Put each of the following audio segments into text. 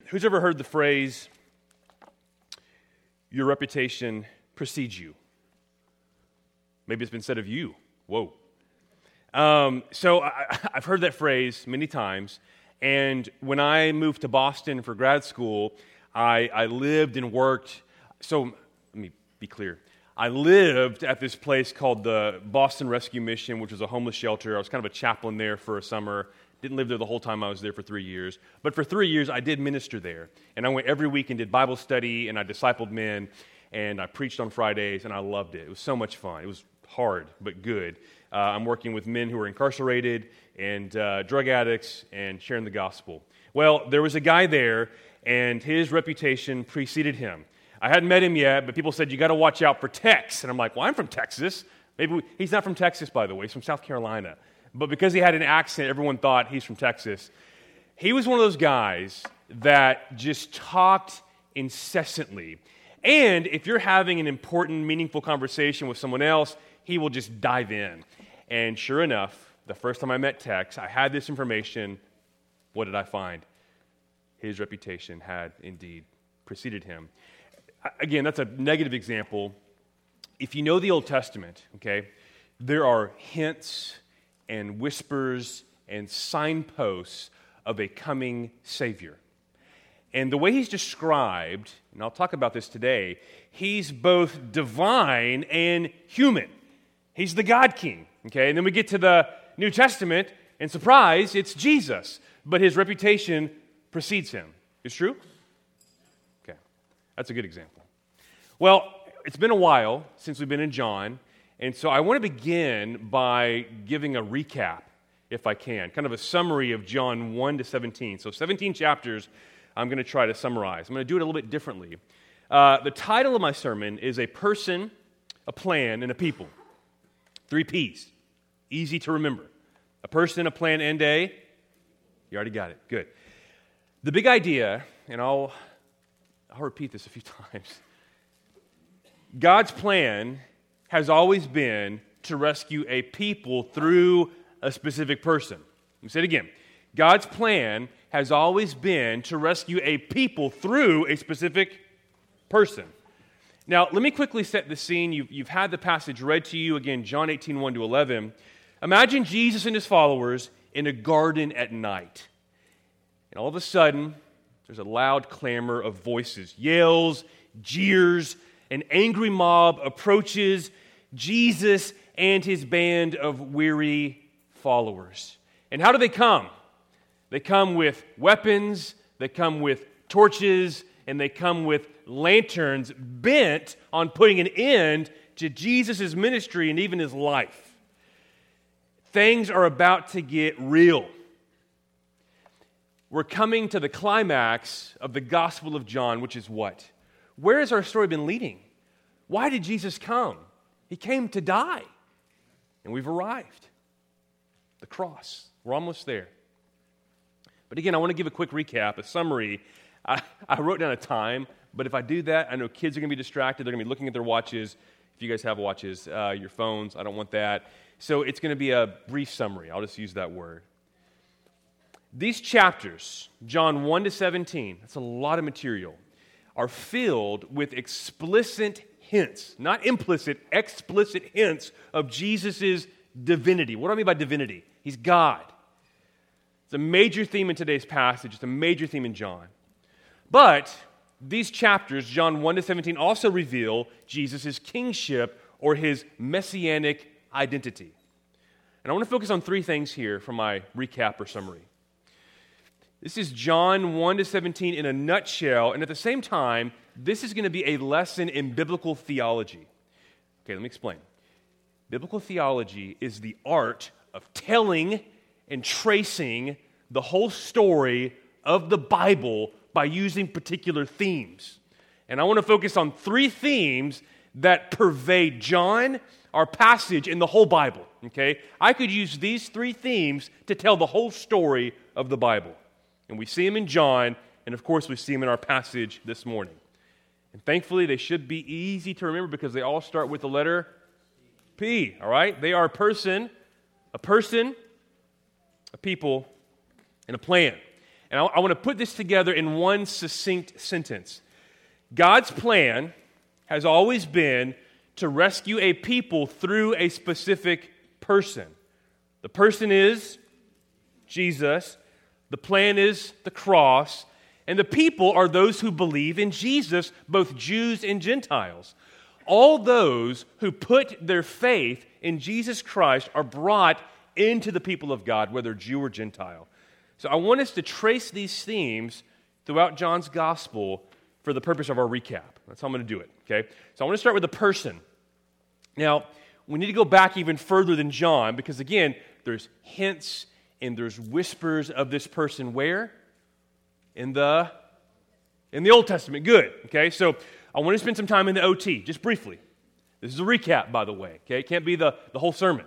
Who's ever heard the phrase, your reputation precedes you? Maybe it's been said of you. Whoa. So I've heard that phrase many times, and when I moved to Boston for grad school, I lived and worked, so let me be clear. I lived at this place called the Boston Rescue Mission, which was a homeless shelter. I was kind of a chaplain there for a summer. Didn't live there the whole time I was there for 3 years. But for 3 years, I did minister there. And I went every week and did Bible study, and I discipled men, and I preached on Fridays, and I loved it. It was so much fun. It was hard, but good. I'm working with men who are incarcerated and drug addicts and sharing the gospel. Well, there was a guy there, and his reputation preceded him. I hadn't met him yet, but people said, you got to watch out for Tex. And I'm like, well, I'm from Texas. He's not from Texas, by the way. He's from South Carolina. But because he had an accent, everyone thought he's from Texas. He was one of those guys that just talked incessantly. And if you're having an important, meaningful conversation with someone else, he will just dive in. And sure enough, the first time I met Tex, I had this information. What did I find? His reputation had indeed preceded him. Again, that's a negative example. If you know the Old Testament, okay, there are hints and whispers and signposts of a coming Savior. And the way he's described, and I'll talk about this today, he's both divine and human. He's the God King, okay? And then we get to the New Testament, and surprise, it's Jesus. But his reputation precedes him. Is true? Okay, that's a good example. Well, it's been a while since we've been in John, and so I want to begin by giving a recap, if I can, kind of a summary of John 1 to 17. So 17 chapters I'm going to try to summarize. I'm going to do it a little bit differently. The title of my sermon is A Person, a Plan, and a People. 3 Ps. Easy to remember. A person, a plan, and a... You already got it. Good. The big idea, and I'll repeat this a few times. God's plan has always been to rescue a people through a specific person. Let me say it again. God's plan has always been to rescue a people through a specific person. Now, let me quickly set the scene. You've had the passage read to you, again, John 18, 1 to 11. Imagine Jesus and his followers in a garden at night. And all of a sudden, there's a loud clamor of voices, yells, jeers. An angry mob approaches Jesus and his band of weary followers. And how do they come? They come with weapons, they come with torches, and they come with lanterns bent on putting an end to Jesus' ministry and even his life. Things are about to get real. We're coming to the climax of the Gospel of John, which is what? Where has our story been leading? Why did Jesus come? He came to die. And we've arrived. The cross. We're almost there. But again, I want to give a quick recap, a summary. I wrote down a time, but if I do that, I know kids are going to be distracted. They're going to be looking at their watches. If you guys have watches, your phones, I don't want that. So it's going to be a brief summary. I'll just use that word. These chapters, John 1 to 17, that's a lot of material, are filled with explicit hints, not implicit, explicit hints of Jesus' divinity. What do I mean by divinity? He's God. It's a major theme in today's passage. It's a major theme in John. But these chapters, John 1 to 17, also reveal Jesus' kingship or his messianic identity. And I want to focus on 3 things here from my recap or summary. This is John 1 to 17 in a nutshell, and at the same time, this is going to be a lesson in biblical theology. Okay, let me explain. Biblical theology is the art of telling and tracing the whole story of the Bible by using particular themes. And I want to focus on 3 themes that pervade John, our passage, and the whole Bible. Okay? I could use these 3 themes to tell the whole story of the Bible. And we see them in John, and of course we see them in our passage this morning. And thankfully they should be easy to remember because they all start with the letter P, all right? They are a person, a people, and a plan. And I want to put this together in one succinct sentence. God's plan has always been to rescue a people through a specific person. The person is Jesus. The plan is the cross. And the people are those who believe in Jesus, both Jews and Gentiles. All those who put their faith in Jesus Christ are brought into the people of God, whether Jew or Gentile. So I want us to trace these themes throughout John's gospel for the purpose of our recap. That's how I'm going to do it, okay? So I want to start with the person. Now, we need to go back even further than John because, again, there's hints and there's whispers of this person where? In the Old Testament. Good, okay? So I want to spend some time in the OT, just briefly. This is a recap, by the way, okay? It can't be the whole sermon.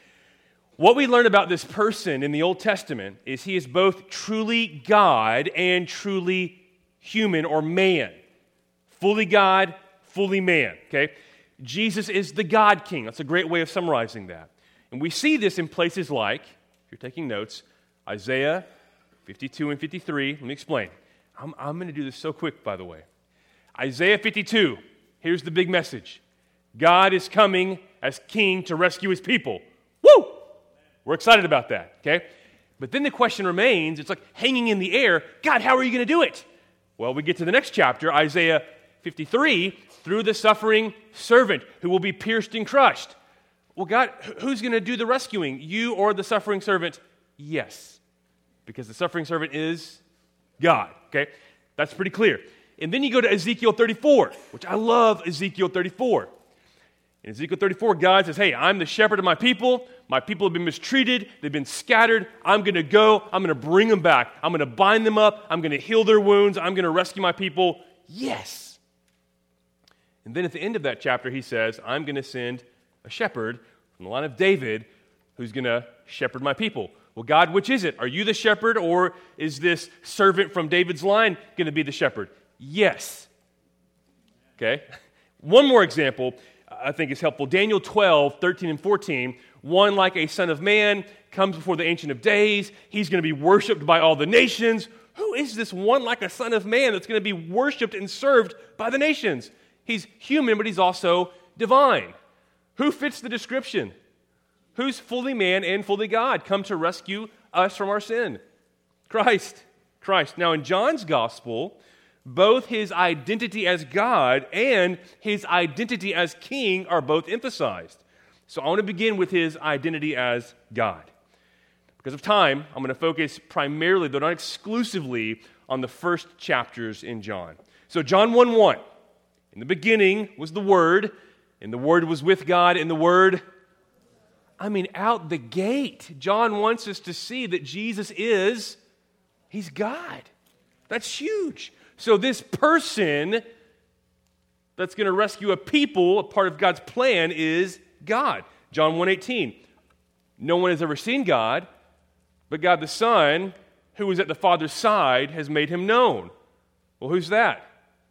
What we learn about this person in the Old Testament is he is both truly God and truly human or man. Fully God, fully man, okay? Jesus is the God King. That's a great way of summarizing that. And we see this in places like, if you're taking notes, Isaiah 52 and 53. Let me explain. I'm going to do this so quick, by the way. Isaiah 52, here's the big message. God is coming as king to rescue his people. Woo! We're excited about that, okay? But then the question remains, it's like hanging in the air, God, how are you going to do it? Well, we get to the next chapter, Isaiah 53, through the suffering servant who will be pierced and crushed. Well, God, who's going to do the rescuing? You or the suffering servant? Yes, because the suffering servant is God, okay? That's pretty clear. And then you go to Ezekiel 34, which I love Ezekiel 34. In Ezekiel 34, God says, hey, I'm the shepherd of my people. My people have been mistreated. They've been scattered. I'm going to go. I'm going to bring them back. I'm going to bind them up. I'm going to heal their wounds. I'm going to rescue my people. Yes. And then at the end of that chapter, he says, I'm going to send a shepherd from the line of David who's going to shepherd my people. Well, God, which is it? Are you the shepherd, or is this servant from David's line going to be the shepherd? Yes. Okay. One more example I think is helpful. Daniel 12, 13 and 14. One like a son of man comes before the Ancient of Days. He's going to be worshipped by all the nations. Who is this one like a son of man that's going to be worshipped and served by the nations? He's human, but he's also divine. Who fits the description? Who's fully man and fully God, come to rescue us from our sin? Christ. Now, in John's gospel, both his identity as God and his identity as king are both emphasized. So I want to begin with his identity as God. Because of time, I'm going to focus primarily, though not exclusively, on the first chapters in John. So John 1:1. In the beginning was the Word, and the Word was with God, and the Word, out the gate, John wants us to see that Jesus he's God. That's huge. So this person that's going to rescue a people, a part of God's plan, is God. John 1:18. No one has ever seen God, but God the Son, who is at the Father's side, has made him known. Well, who's that?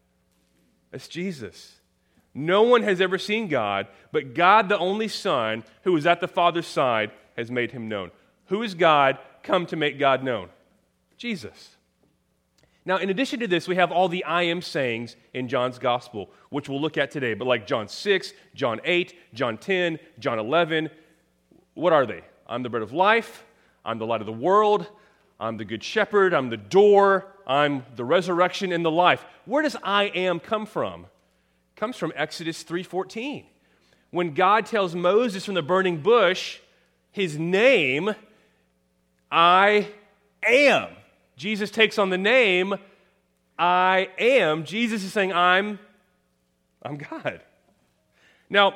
That's Jesus. No one has ever seen God, but God the only Son, who is at the Father's side, has made him known. Who is God come to make God known? Jesus. Now, in addition to this, we have all the I am sayings in John's gospel, which we'll look at today. But like John 6, John 8, John 10, John 11, what are they? I'm the bread of life. I'm the light of the world. I'm the good shepherd. I'm the door. I'm the resurrection and the life. Where does I am come from? It comes from Exodus 3:14. When God tells Moses from the burning bush, his name, I am. Jesus takes on the name, I am. Jesus is saying, I'm God. Now,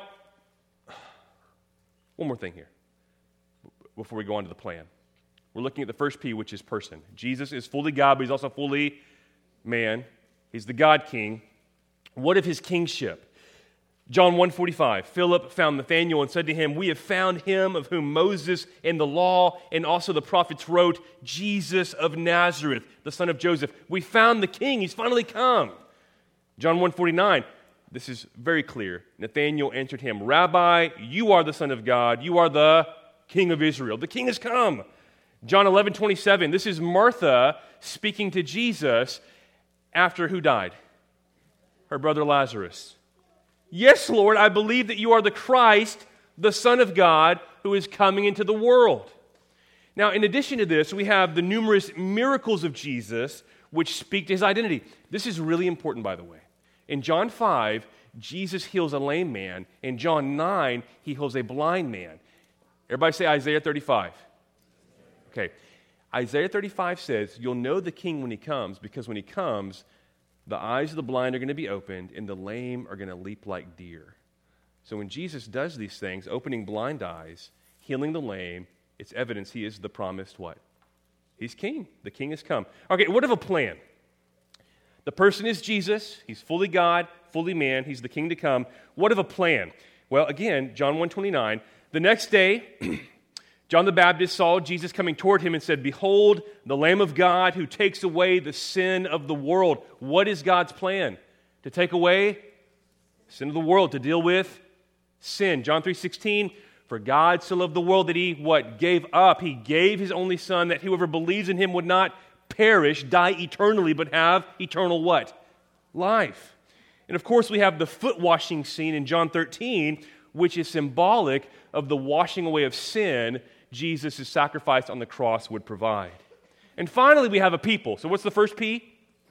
one more thing here before we go on to the plan. We're looking at the first P, which is person. Jesus is fully God, but he's also fully man. He's the God King. What of his kingship? John 1:45, Philip found Nathanael and said to him, we have found him of whom Moses and the law and also the prophets wrote, Jesus of Nazareth, the son of Joseph. We found the king. He's finally come. John 1:49, this is very clear. Nathanael answered him, Rabbi, you are the Son of God. You are the King of Israel. The king has come. John 11:27, this is Martha speaking to Jesus after who died? Her brother Lazarus. Yes, Lord, I believe that you are the Christ, the Son of God, who is coming into the world. Now, in addition to this, we have the numerous miracles of Jesus which speak to his identity. This is really important, by the way. In John 5, Jesus heals a lame man. In John 9, he heals a blind man. Everybody say Isaiah 35. Okay. Isaiah 35 says, you'll know the king when he comes, because when he comes, the eyes of the blind are going to be opened, and the lame are going to leap like deer. So when Jesus does these things, opening blind eyes, healing the lame, it's evidence he is the promised what? He's king. The king has come. Okay, what of a plan? The person is Jesus. He's fully God, fully man. He's the king to come. What of a plan? Well, again, John 1:29. The next day, John the Baptist saw Jesus coming toward him and said, behold, the Lamb of God who takes away the sin of the world. What is God's plan? To take away the sin of the world, to deal with sin. John 3:16, for God so loved the world that he, what? Gave up. He gave his only son that whoever believes in him would not perish, die eternally, but have eternal what? Life. And of course, we have the foot washing scene in John 13, which is symbolic of the washing away of sin Jesus' sacrifice on the cross would provide. And finally, we have a people. So what's the first P?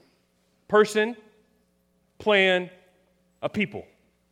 Person, plan, a people.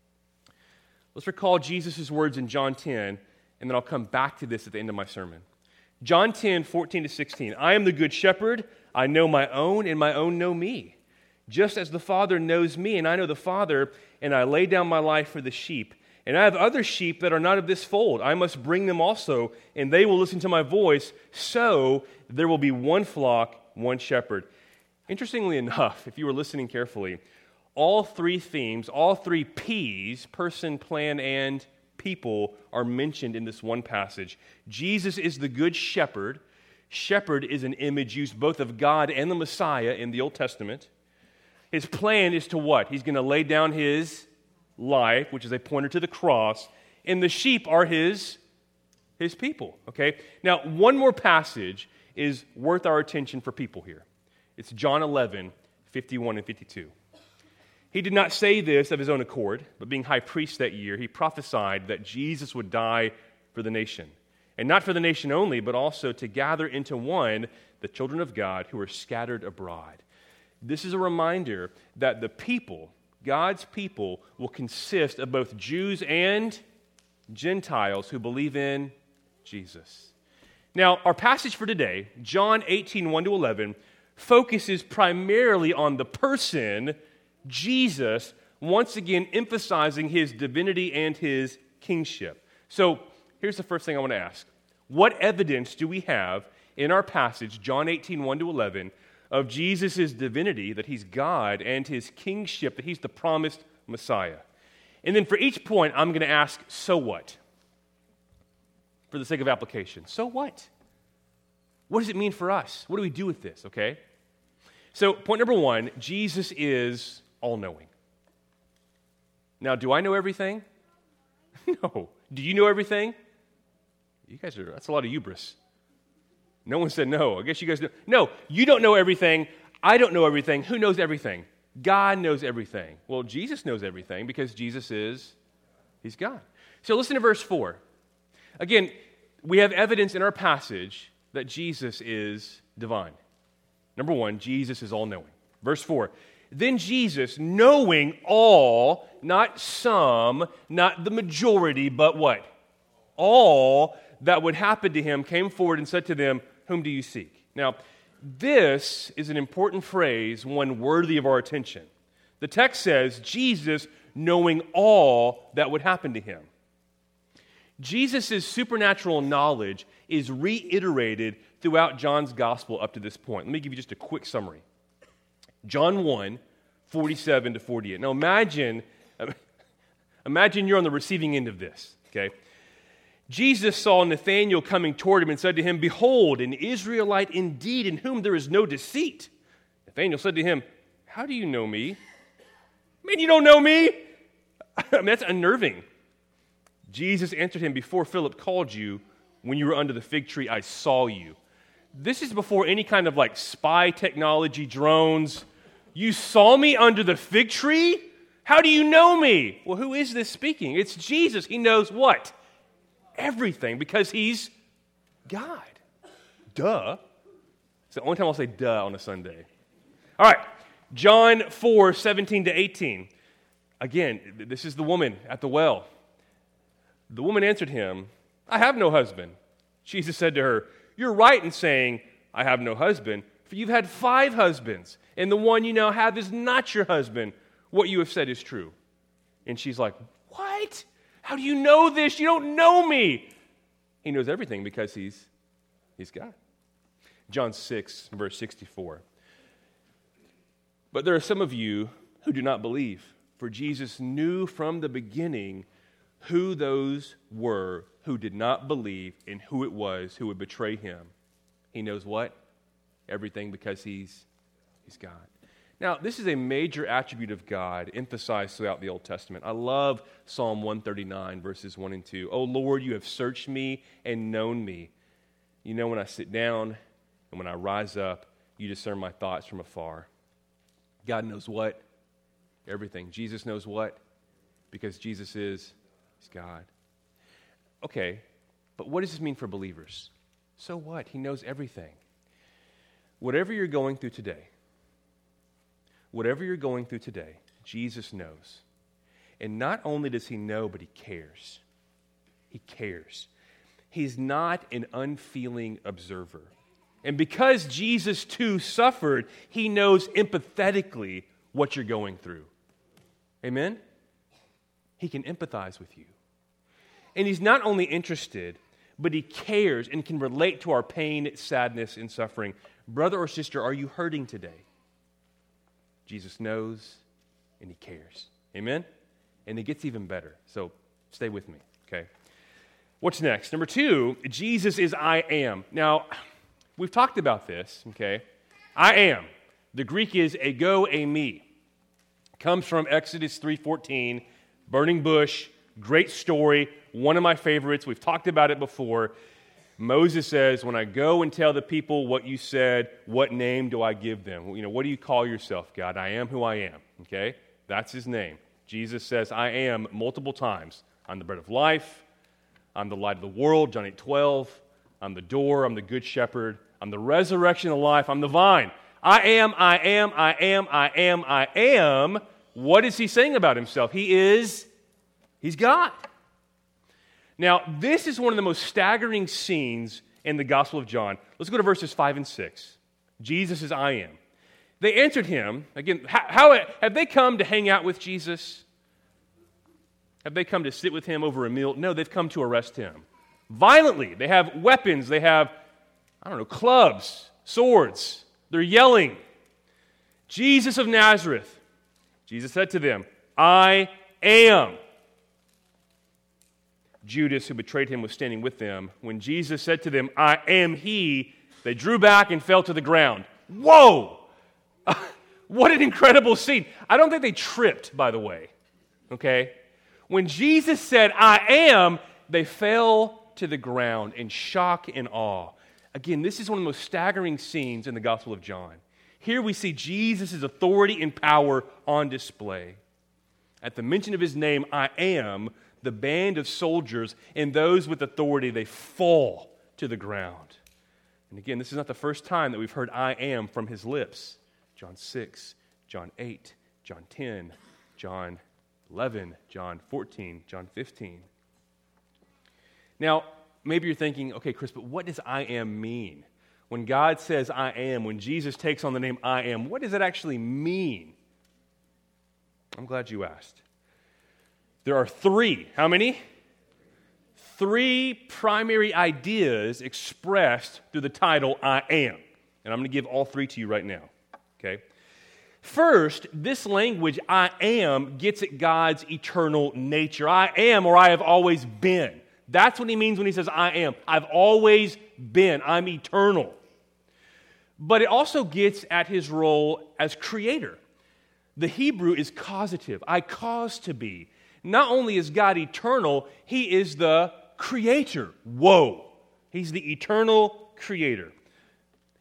Let's recall Jesus' words in John 10, and then I'll come back to this at the end of my sermon. John 10, 14 to 16. I am the good shepherd. I know my own, and my own know me. Just as the Father knows me, and I know the Father, and I lay down my life for the sheep. And I have other sheep that are not of this fold. I must bring them also, and they will listen to my voice. So there will be one flock, one shepherd. Interestingly enough, if you were listening carefully, all three themes, all three P's, person, plan, and people, are mentioned in this one passage. Jesus is the good shepherd. Shepherd is an image used both of God and the Messiah in the Old Testament. His plan is to what? He's going to lay down his life, which is a pointer to the cross, and the sheep are his people, okay? Now, one more passage is worth our attention for people here. It's John 11, 51 and 52. He did not say this of his own accord, but being high priest that year, he prophesied that Jesus would die for the nation. And not for the nation only, but also to gather into one the children of God who are scattered abroad. This is a reminder that the people, God's people, will consist of both Jews and Gentiles who believe in Jesus. Now, our passage for today, John 18, 1 to 11, focuses primarily on the person, Jesus, once again emphasizing his divinity and his kingship. So, here's the first thing I want to ask. What evidence do we have in our passage, John 18, 1 to 11, of Jesus' divinity, that he's God, and his kingship, that he's the promised Messiah? And then for each point, I'm going to ask, so what? For the sake of application. So what? What does it mean for us? What do we do with this, okay? So, point number one, Jesus is all-knowing. Now, do I know everything? No. Do you know everything? You guys are, that's a lot of hubris. No one said no. I guess you guys know. No, you don't know everything. I don't know everything. Who knows everything? God knows everything. Well, Jesus knows everything because he's God. So listen to verse 4. Again, we have evidence in our passage that Jesus is divine. Number one, Jesus is all-knowing. Verse 4. Then Jesus, knowing all, not some, not the majority, but what? All that would happen to him, came forward and said to them, whom do you seek? Now, this is an important phrase, one worthy of our attention. The text says, Jesus knowing all that would happen to him. Jesus' supernatural knowledge is reiterated throughout John's gospel up to this point. Let me give you just a quick summary. John 1, 47 to 48. Now imagine you're on the receiving end of this, okay? Jesus saw Nathanael coming toward him and said to him, behold, an Israelite indeed, in whom there is no deceit. Nathanael said to him, how do you know me? Man, you don't know me? I mean, that's unnerving. Jesus answered him, before Philip called you, when you were under the fig tree, I saw you. This is before any kind of like spy technology, drones. You saw me under the fig tree? How do you know me? Well, who is this speaking? It's Jesus. He knows what? Everything, because he's God. Duh. It's the only time I'll say duh on a Sunday. All right, John 4:17-18. Again, this is the woman at the well. The woman answered him, I have no husband. Jesus said to her, you're right in saying, I have no husband, for you've had 5 husbands, and the one you now have is not your husband. What you have said is true. And she's like, what? How do you know this? You don't know me. He knows everything because he's God. John 6, verse 64. But there are some of you who do not believe, for Jesus knew from the beginning who those were who did not believe and who it was who would betray him. He knows what? Everything, because he's God. Now, this is a major attribute of God emphasized throughout the Old Testament. I love Psalm 139, verses 1 and 2. O Lord, you have searched me and known me. You know when I sit down and when I rise up, you discern my thoughts from afar. God knows what? Everything. Jesus knows what? Because Jesus is God. Okay, but what does this mean for believers? So what? He knows everything. Whatever you're going through today, Jesus knows. And not only does he know, but he cares. He cares. He's not an unfeeling observer. And because Jesus too suffered, he knows empathetically what you're going through. Amen? He can empathize with you. And he's not only interested, but he cares and can relate to our pain, sadness, and suffering. Brother or sister, are you hurting today? Jesus knows and he cares. Amen? And it gets even better. So stay with me, okay? What's next? Number 2, Jesus is I am. Now, we've talked about this, okay? I am. The Greek is ego eimi. Comes from Exodus 3:14, burning bush, great story, one of my favorites. We've talked about it before. Moses says, when I go and tell the people what you said, what name do I give them? What do you call yourself, God? I am who I am, okay? That's his name. Jesus says, I am multiple times. I'm the bread of life. I'm the light of the world, John 8:12. I'm the door. I'm the good shepherd. I'm the resurrection of life. I'm the vine. I am, I am, I am, I am, I am. What is he saying about himself? He's God. Now, this is one of the most staggering scenes in the Gospel of John. Let's go to verses 5 and 6. Jesus is I am. They answered him, again, how have they come to hang out with Jesus? Have they come to sit with him over a meal? No, they've come to arrest him. Violently. They have weapons. They have, clubs, swords. They're yelling. Jesus of Nazareth. Jesus said to them, I am. Judas, who betrayed him, was standing with them. When Jesus said to them, I am he, they drew back and fell to the ground. Whoa! What an incredible scene. I don't think they tripped, by the way. Okay? When Jesus said, I am, they fell to the ground in shock and awe. Again, this is one of the most staggering scenes in the Gospel of John. Here we see Jesus' authority and power on display. At the mention of his name, I am, the band of soldiers and those with authority, they fall to the ground. And again, this is not the first time that we've heard I am from his lips. John 6, John 8, John 10, John 11, John 14, John 15. Now, maybe you're thinking, okay, Chris, but what does I am mean? When God says I am, when Jesus takes on the name I am, what does it actually mean? I'm glad you asked. There are 3. How many? 3 primary ideas expressed through the title I am. And I'm going to give all 3 to you right now. Okay? First, this language, I am, gets at God's eternal nature. I am, or I have always been. That's what he means when he says I am. I've always been. I'm eternal. But it also gets at his role as creator. The Hebrew is causative. I cause to be. Not only is God eternal, he is the creator. Whoa. He's the eternal creator.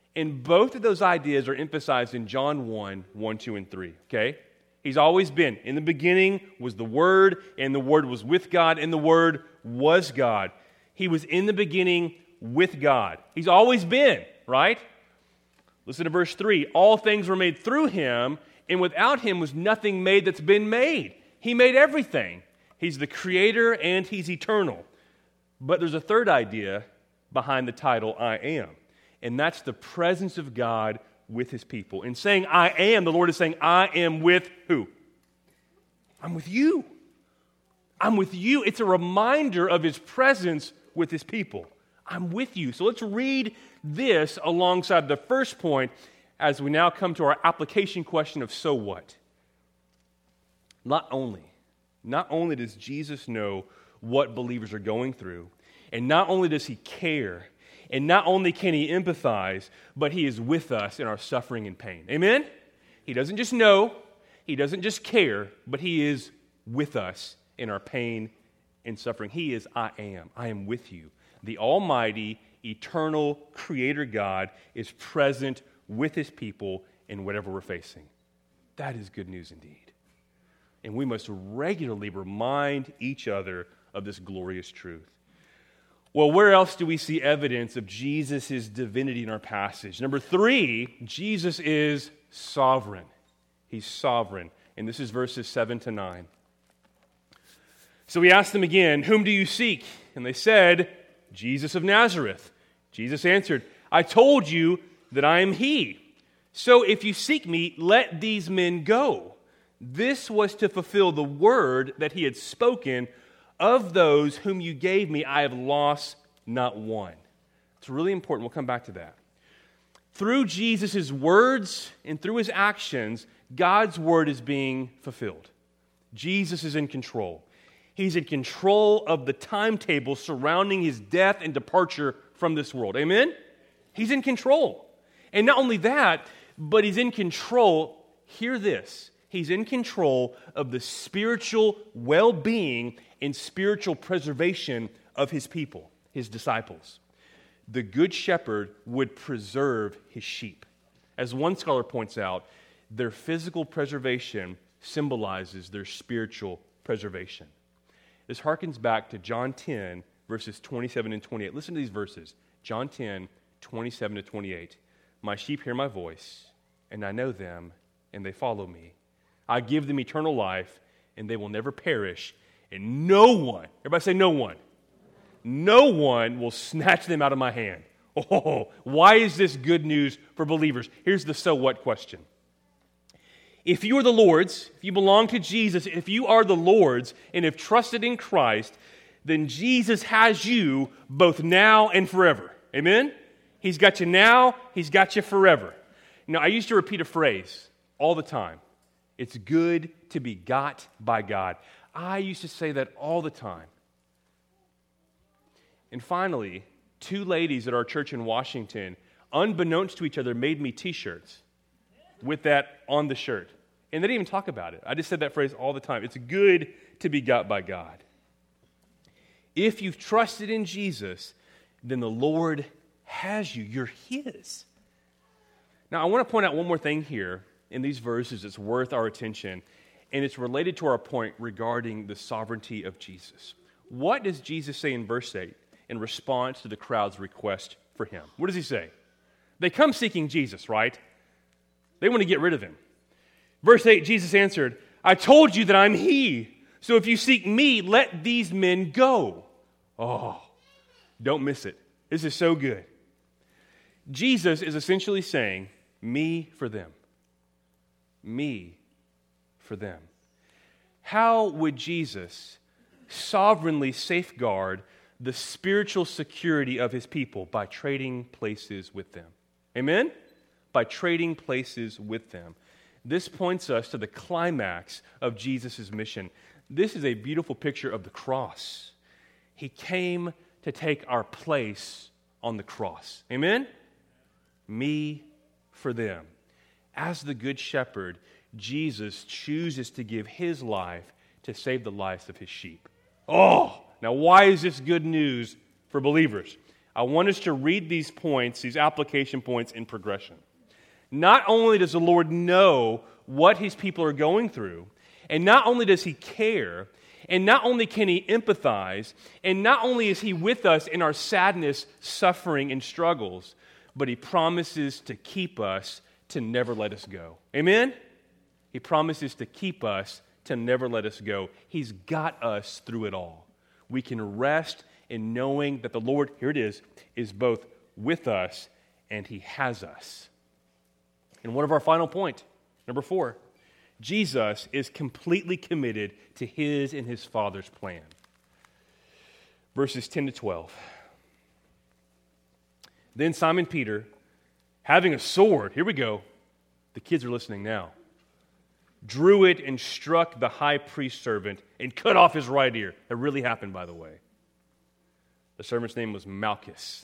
And both of those ideas are emphasized in John 1, 1, 2, and 3, okay? He's always been. In the beginning was the Word, and the Word was with God, and the Word was God. He was in the beginning with God. He's always been, right? Listen to verse 3. All things were made through Him, and without Him was nothing made that's been made. He made everything. He's the Creator, and He's eternal. But there's a third idea behind the title, I Am. And that's the presence of God with His people. In saying, I am, the Lord is saying, I am with who? I'm with you. I'm with you. It's a reminder of His presence with His people. I'm with you. So let's read this alongside the first point as we now come to our application question of so what? Not only does Jesus know what believers are going through, and not only does He care, and not only can He empathize, but He is with us in our suffering and pain. Amen? He doesn't just know, He doesn't just care, but He is with us in our pain and suffering. He is, I am with you. The almighty, eternal Creator God is present with His people in whatever we're facing. That is good news indeed. And we must regularly remind each other of this glorious truth. Well, where else do we see evidence of Jesus' divinity in our passage? Number 3, Jesus is sovereign. He's sovereign. And this is verses 7 to 9. So he asked them again, whom do you seek? And they said, Jesus of Nazareth. Jesus answered, I told you that I am He. So if you seek me, let these men go. This was to fulfill the word that He had spoken, of those whom you gave me, I have lost not one. It's really important. We'll come back to that. Through Jesus' words and through His actions, God's word is being fulfilled. Jesus is in control. He's in control of the timetable surrounding His death and departure from this world. Amen? He's in control. And not only that, but He's in control, hear this, He's in control of the spiritual well-being and spiritual preservation of His people, His disciples. The Good Shepherd would preserve His sheep. As one scholar points out, their physical preservation symbolizes their spiritual preservation. This harkens back to John 10, verses 27 and 28. Listen to these verses. John 10, 27 to 28. My sheep hear my voice, and I know them, and they follow me. I give them eternal life, and they will never perish, and no one, everybody say no one, no one will snatch them out of my hand. Oh, why is this good news for believers? Here's the so what question. If you are the Lord's, if you belong to Jesus, if you are the Lord's and have trusted in Christ, then Jesus has you both now and forever. Amen? He's got you now, He's got you forever. Now, I used to repeat a phrase all the time. It's good to be got by God. I used to say that all the time. And finally, 2 ladies at our church in Washington, unbeknownst to each other, made me t-shirts with that on the shirt. And they didn't even talk about it. I just said that phrase all the time. It's good to be got by God. If you've trusted in Jesus, then the Lord has you. You're His. Now, I want to point out one more thing here in these verses that's worth our attention, and it's related to our point regarding the sovereignty of Jesus. What does Jesus say in verse 8 in response to the crowd's request for Him? What does He say? They come seeking Jesus, right? They want to get rid of Him. Verse 8, Jesus answered, I told you that I'm He. So if you seek me, let these men go. Oh, don't miss it. This is so good. Jesus is essentially saying, me for them. Me for them. How would Jesus sovereignly safeguard the spiritual security of His people? By trading places with them. Amen? By trading places with them. This points us to the climax of Jesus' mission. This is a beautiful picture of the cross. He came to take our place on the cross. Amen? Me for them. As the Good Shepherd, Jesus chooses to give His life to save the lives of His sheep. Oh, now why is this good news for believers? I want us to read these points, these application points in progression. Not only does the Lord know what his people are going through, and not only does he care, and not only can he empathize, and not only is he with us in our sadness, suffering, and struggles, but he promises to keep us, to never let us go. Amen? He promises to keep us, to never let us go. He's got us through it all. We can rest in knowing that the Lord, here it is both with us and he has us. And one of our final point, number 4, Jesus is completely committed to his and his Father's plan. Verses 10 to 12. Then Simon Peter, having a sword, here we go, the kids are listening now, drew it and struck the high priest's servant and cut off his right ear. That really happened, by the way. The servant's name was Malchus.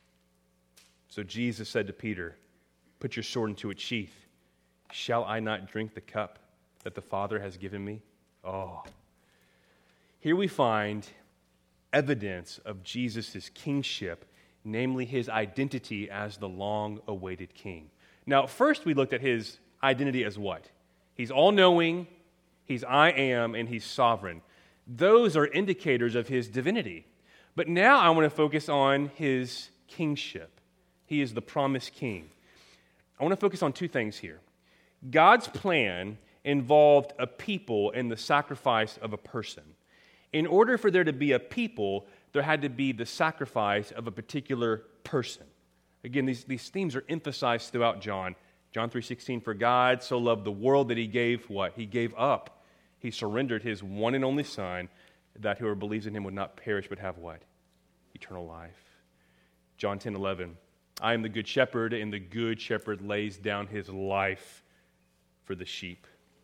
So Jesus said to Peter, put your sword into its sheath. Shall I not drink the cup that the Father has given me? Oh. Here we find evidence of Jesus' kingship, namely his identity as the long-awaited king. Now, first we looked at his identity as what? He's all-knowing, he's I am, and he's sovereign. Those are indicators of his divinity. But now I want to focus on his kingship. He is the promised king. I want to focus on two things here. God's plan involved a people and the sacrifice of a person. In order for there to be a people, there had to be the sacrifice of a particular person. Again, these themes are emphasized throughout John. John 3:16, for God so loved the world that he gave what? He gave up. He surrendered his one and only Son, that whoever believes in him would not perish but have what? Eternal life. John 10:11, I am the good shepherd, and the good shepherd lays down his life for the sheep.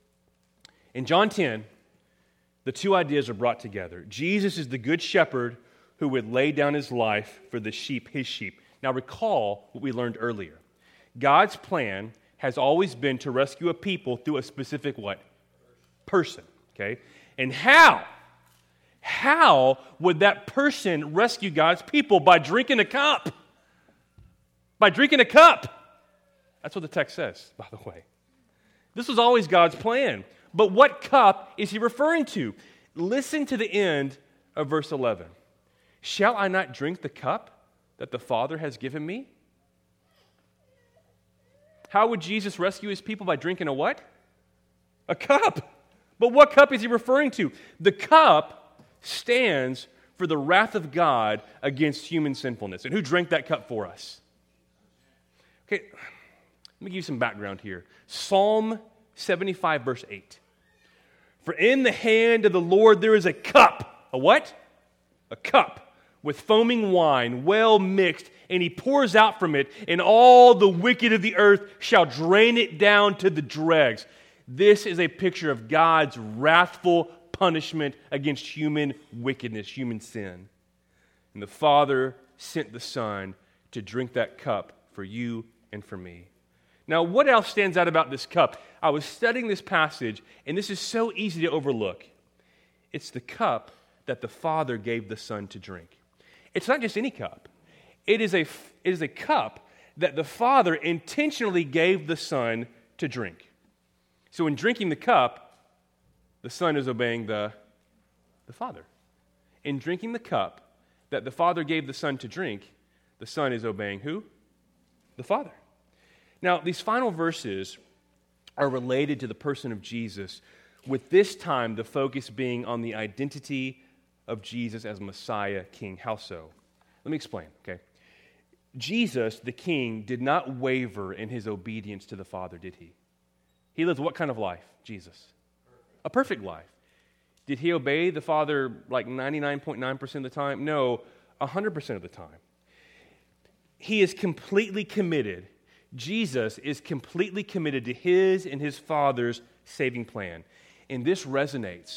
In John 10, the two ideas are brought together. Jesus is the good shepherd who would lay down his life for the sheep, his sheep. Now recall what we learned earlier. God's plan has always been to rescue a people through a specific what? Person. Okay? And how? How would that person rescue God's people? By drinking a cup. By drinking a cup. That's what the text says, by the way. This was always God's plan. But what cup is he referring to? Listen to the end of verse 11. Shall I not drink the cup that the Father has given me? How would Jesus rescue his people? By drinking a what? A cup. But what cup is he referring to? The cup stands for the wrath of God against human sinfulness. And who drank that cup for us? Okay, let me give you some background here. Psalm 75, verse 8. For in the hand of the Lord there is a cup. A what? A cup with foaming wine, well mixed, and he pours out from it, and all the wicked of the earth shall drain it down to the dregs. This is a picture of God's wrathful punishment against human wickedness, human sin. And the Father sent the Son to drink that cup for you and for me. Now, what else stands out about this cup? I was studying this passage, and this is so easy to overlook. It's the cup that the Father gave the Son to drink. It's not just any cup. It is a cup that the Father intentionally gave the Son to drink. So in drinking the cup, the Son is obeying the Father. In drinking the cup that the Father gave the Son to drink, the Son is obeying who? The Father. Now, these final verses are related to the person of Jesus, with this time the focus being on the identity of Jesus as Messiah, King. How so? Let me explain, okay? Jesus, the King, did not waver in his obedience to the Father, did he? He lived what kind of life, Jesus? A perfect life. Did he obey the Father like 99.9% of the time? No, 100% of the time. He is completely committed. Jesus is completely committed to his and his Father's saving plan. And this resonates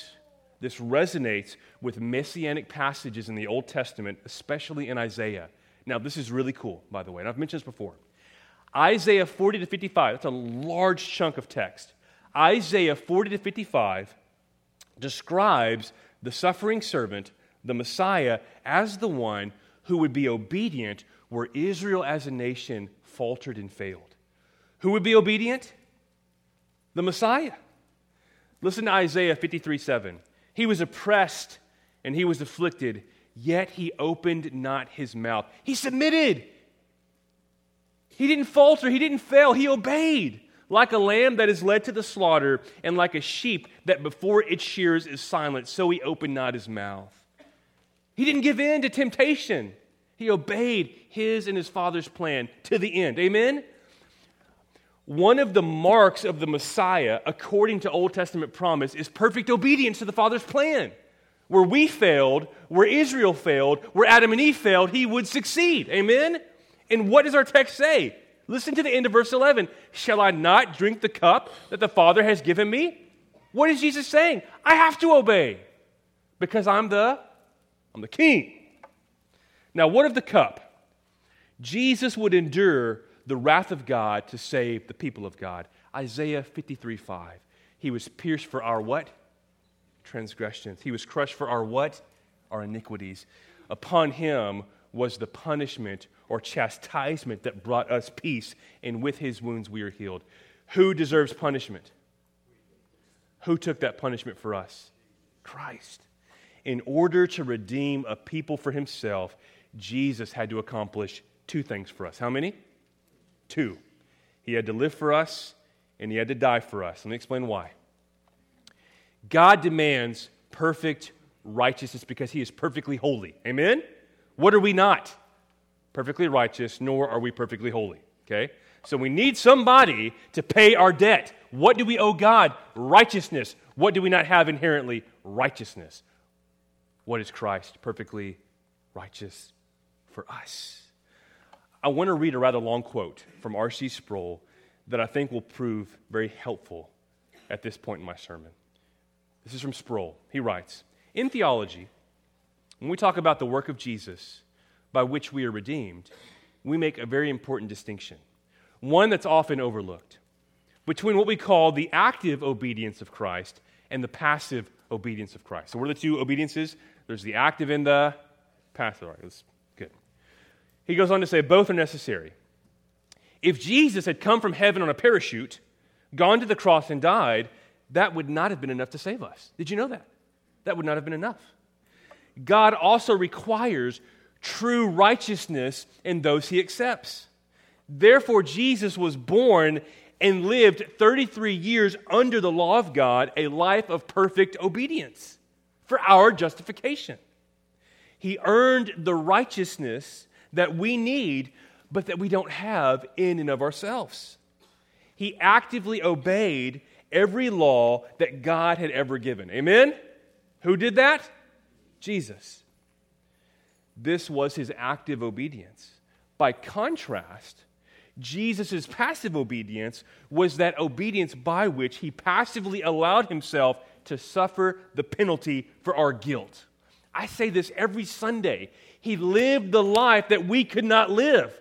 with messianic passages in the Old Testament, especially in Isaiah. Now, this is really cool, by the way, and I've mentioned this before. Isaiah 40 to 55, that's a large chunk of text. Isaiah 40 to 55 describes the suffering servant, the Messiah, as the one who would be obedient where Israel as a nation faltered and failed. Who would be obedient? The Messiah. Listen to Isaiah 53:7. He was oppressed and he was afflicted, yet he opened not his mouth. He submitted. He didn't falter. He didn't fail. He obeyed. Like a lamb that is led to the slaughter, and like a sheep that before its shears is silent, so he opened not his mouth. He didn't give in to temptation. He obeyed his and his Father's plan to the end. Amen? One of the marks of the Messiah, according to Old Testament promise, is perfect obedience to the Father's plan. Where we failed, where Israel failed, where Adam and Eve failed, he would succeed. Amen? And what does our text say? Listen to the end of verse 11. Shall I not drink the cup that the Father has given me? What is Jesus saying? I have to obey because I'm the king. Now, what of the cup? Jesus would endure the wrath of God to save the people of God. Isaiah 53:5. He was pierced for our what? Transgressions. He was crushed for our what? Our iniquities. Upon him was the punishment or chastisement that brought us peace, and with his wounds we are healed. Who deserves punishment? Who took that punishment for us? Christ. In order to redeem a people for himself, Jesus had to accomplish two things for us. How many? Two. He had to live for us, and he had to die for us. Let me explain why. God demands perfect righteousness because he is perfectly holy. Amen? What are we not? Perfectly righteous, nor are we perfectly holy. Okay? So we need somebody to pay our debt. What do we owe God? Righteousness. What do we not have inherently? Righteousness. What is Christ? Perfectly righteous for us. I want to read a rather long quote from R.C. Sproul that I think will prove very helpful at this point in my sermon. This is from Sproul. He writes, in theology, when we talk about the work of Jesus by which we are redeemed, we make a very important distinction, one that's often overlooked, between what we call the active obedience of Christ and the passive obedience of Christ. So what are the two obediences? There's the active and the passive. All right, that's good. He goes on to say both are necessary. If Jesus had come from heaven on a parachute, gone to the cross and died, that would not have been enough to save us. Did you know that? That would not have been enough. God also requires true righteousness in those he accepts. Therefore, Jesus was born and lived 33 years under the law of God, a life of perfect obedience for our justification. He earned the righteousness that we need, but that we don't have in and of ourselves. He actively obeyed every law that God had ever given. Amen? Who did that? Jesus. This was his active obedience. By contrast, Jesus' passive obedience was that obedience by which he passively allowed himself to suffer the penalty for our guilt. I say this every Sunday. He lived the life that we could not live.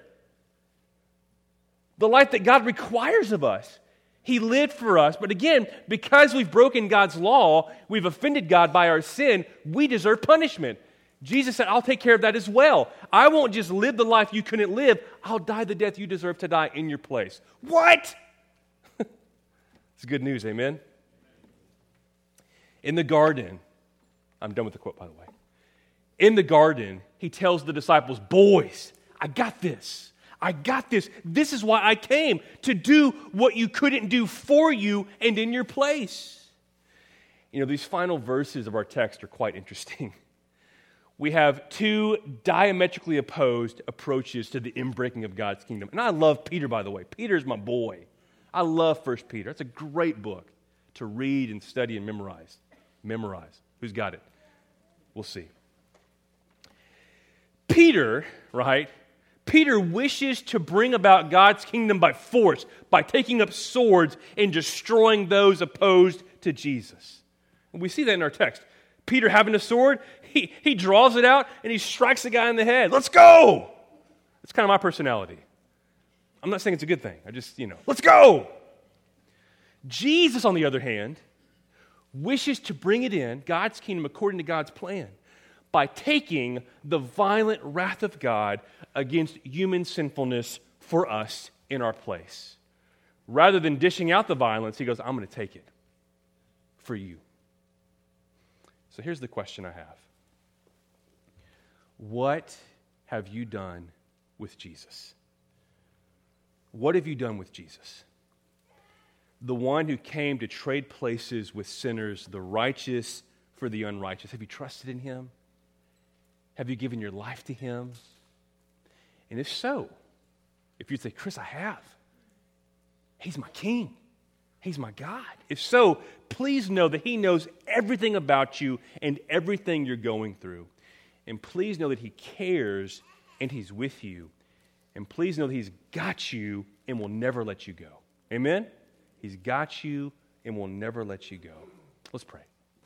The life that God requires of us. He lived for us, but again, because we've broken God's law, we've offended God by our sin, we deserve punishment. Jesus said, I'll take care of that as well. I won't just live the life you couldn't live. I'll die the death you deserve to die in your place. What? It's good news, amen? In the garden, I'm done with the quote, by the way. In the garden, he tells the disciples, boys, I got this. I got this. This is why I came, to do what you couldn't do for you and in your place. You know, these final verses of our text are quite interesting. We have two diametrically opposed approaches to the inbreaking of God's kingdom. And I love Peter, by the way. Peter's my boy. I love 1 Peter. It's a great book to read and study and memorize. Memorize. Who's got it? We'll see. Peter, right? Peter wishes to bring about God's kingdom by force, by taking up swords and destroying those opposed to Jesus. And we see that in our text. Peter having a sword, he draws it out and he strikes the guy in the head. Let's go! That's kind of my personality. I'm not saying it's a good thing. I just, let's go! Jesus, on the other hand, wishes to bring it in, God's kingdom according to God's plan, by taking the violent wrath of God against human sinfulness for us in our place. Rather than dishing out the violence, he goes, I'm going to take it for you. So here's the question I have. What have you done with Jesus? What have you done with Jesus? The one who came to trade places with sinners, the righteous for the unrighteous. Have you trusted in him? Have you given your life to him? And if so, if you say, Chris, I have. He's my king. He's my God. If so, please know that he knows everything about you and everything you're going through. And please know that he cares and he's with you. And please know that he's got you and will never let you go. Amen? He's got you and will never let you go. Let's pray.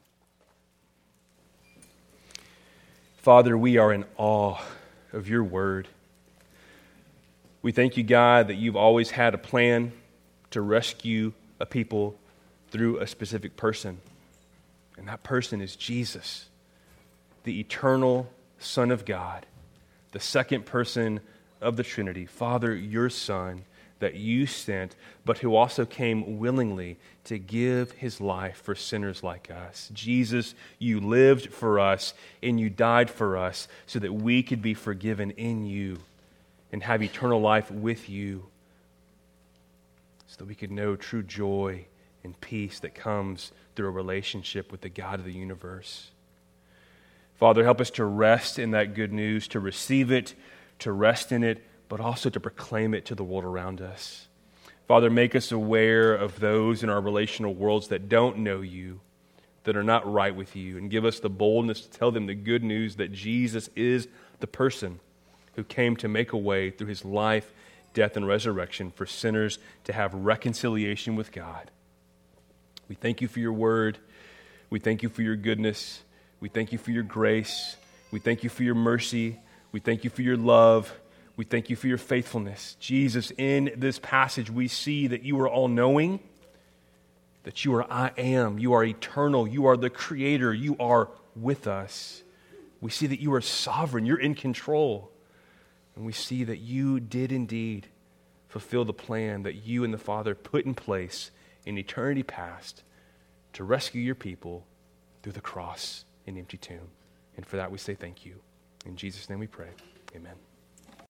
Father, we are in awe of your word. We thank you, God, that you've always had a plan to rescue a people through a specific person. And that person is Jesus, the eternal Son of God, the second person of the Trinity. Father, your Son that you sent, but who also came willingly to give his life for sinners like us. Jesus, you lived for us and you died for us so that we could be forgiven in you and have eternal life with you, so that we could know true joy and peace that comes through a relationship with the God of the universe. Father, help us to rest in that good news, to receive it, to rest in it, but also to proclaim it to the world around us. Father, make us aware of those in our relational worlds that don't know you, that are not right with you, and give us the boldness to tell them the good news that Jesus is the person who came to make a way through his life, death, and resurrection for sinners to have reconciliation with God. We thank you for your word. We thank you for your goodness. We thank you for your grace. We thank you for your mercy. We thank you for your love. We thank you for your faithfulness. Jesus, in this passage, we see that you are all-knowing, that you are I am, you are eternal, you are the creator, you are with us. We see that you are sovereign, you're in control. And we see that you did indeed fulfill the plan that you and the Father put in place in eternity past to rescue your people through the cross and empty tomb. And for that we say thank you. In Jesus' name we pray. Amen.